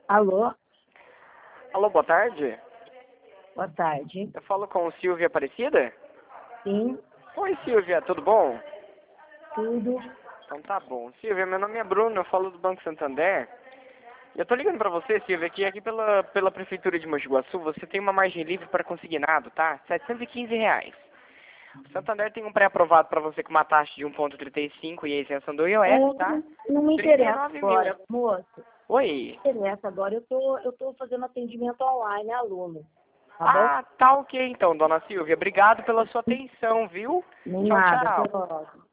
Alô, Alô, boa tarde. boa tarde. Eu falo com Silvia Aparecida? Sim, Oi, Silvia, tudo bom? tudo. Então tá bom. Silvia, meu nome é Bruno, eu falo do Banco Santander. E eu tô ligando pra você, Silvia, que aqui pela Prefeitura de Mogi Guaçu você tem uma margem livre para consignado, tá? R$ 715. O Santander tem um pré-aprovado pra você com uma taxa de 1,35 e a isenção do É, IOF, tá? não me interessa 39 mil. agora, moço. Oi. Não interessa agora. Eu tô fazendo atendimento online, aluno. Tá bom? Ah, tá ok então, dona Silvia. Obrigado pela sua atenção, viu? Nem Tchau, nada. Até tchau. logo.